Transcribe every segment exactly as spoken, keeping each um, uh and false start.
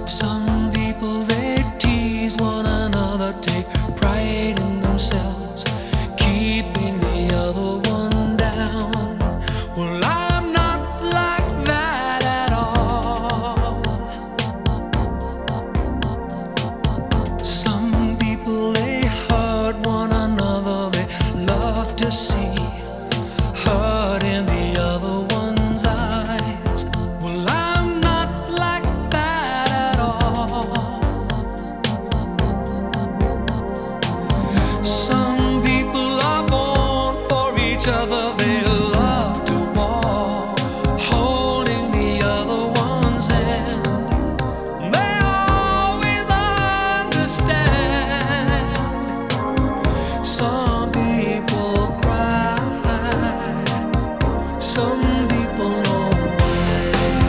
Some people they tease one another, take pride in themselves, keeping the other one down. Well, I'm not like that at all. Some people they hurt one another, they love to see hurt in the other one's eyes. Well, I'm not like that at all. Some people are born for each other, they love to walk holding the other one's hand. They always understand. Some people cry, some people know why.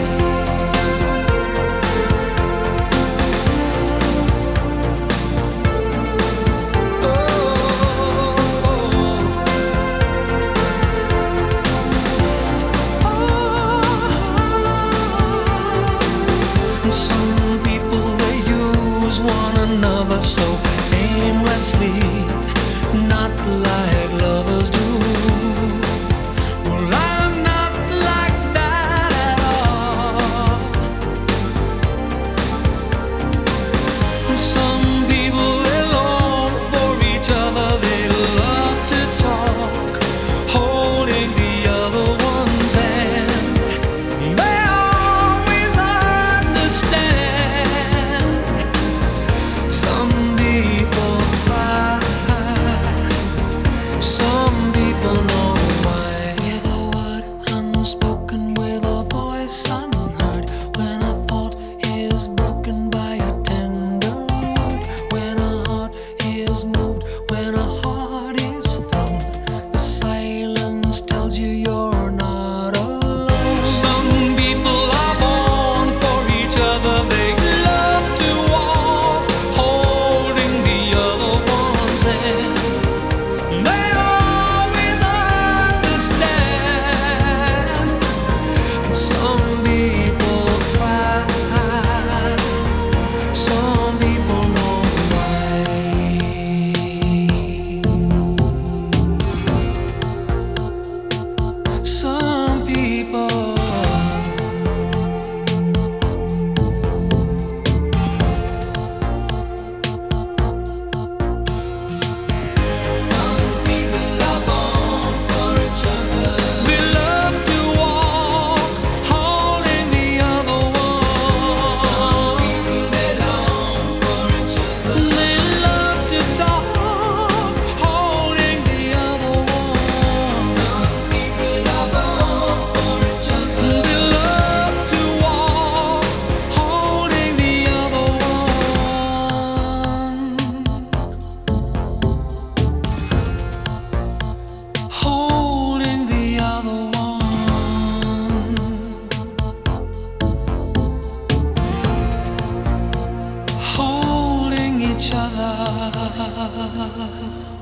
Oh, oh. Some people they use one another so aimlessly, not like lovers do. Well, I'm not like that at all. Some people they long for each other, they love to talk, holding the other one's hand. They always understand. Some people cry, some people know why. With a word unspoken, with a voice unheard, when a thought is broken by a tender word, when a heart is moved, when a heart is thrown, the silence tells you you're not alone. Some people are born for each other, they love to walk holding the other one's hand. They always understand. Some people cry, some people know why. Some people. Some people are born for each other. They love to walk holding the other one. Some people they long for each other. They love to talk holding the other one. Some people are born for each other. They love to walk holding the other one. Holding the other one, holding each other.